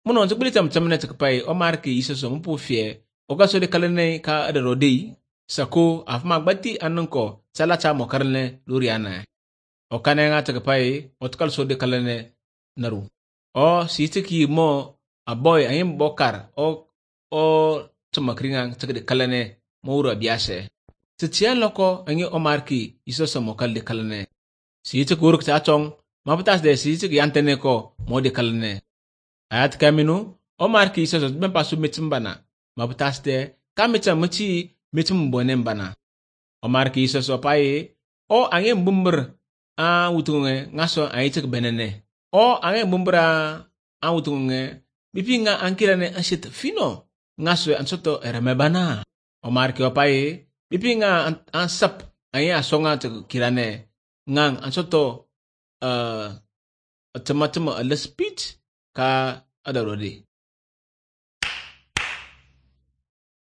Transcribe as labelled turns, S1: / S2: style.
S1: Muno tuk bilitam tamne tuk pai o marki isa so mpu fie o ka so de kalene ka ada rodei sako afma gbati anunko sala cha mo karne luriana o kane nga tuk pai o tukal so de kalene naru o si tiki mo a boy ayim bokar o tumakringa tuk de kalene mo uro biase titian loko angi o marki isa so mo kal de kalene si tuk uruk cha chong mabutas de si tuk yantene ko mo de kalene ayat kaminu o marki isa so ben pasu mitim bana mabutas de kamita muti mitim bonem bana o marki isa so pai o angi bumbur a wutunge ngaso ayitik benene o angi bumbura a wutunge bipinga ankirane asit fino ngaso ansoto erame bana o marki o pai bipinga ansap ayi asonga tuk kirane ngang ansoto tematema a lespit ka ada rodi